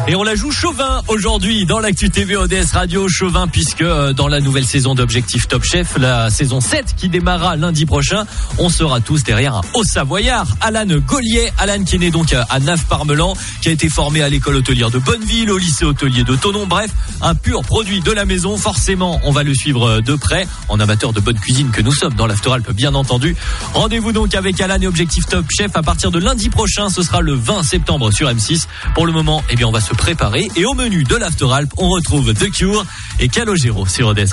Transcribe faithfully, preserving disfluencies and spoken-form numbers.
Et on la joue chauvin aujourd'hui dans l'actu T V O D S Radio chauvin, puisque dans la nouvelle saison d'Objectif Top Chef, la saison sept qui démarrera lundi prochain, on sera tous derrière un haut savoyard, Alan Gaulier. Alan qui est né donc à Naves-Parmelan, qui a été formé à l'école hôtelière de Bonneville, au lycée hôtelier de Thonon, bref, un pur produit de la maison. Forcément, on va le suivre de près, en amateur de bonne cuisine que nous sommes dans l'After-Alpes, bien entendu. Rendez-vous donc avec Alan et Objectif Top Chef à partir de lundi prochain, ce sera le vingt septembre sur M six. Pour le moment, eh bien, on va se préparer, et au menu de l'After-Alpes, on retrouve The Cure et Calogero sur O D S.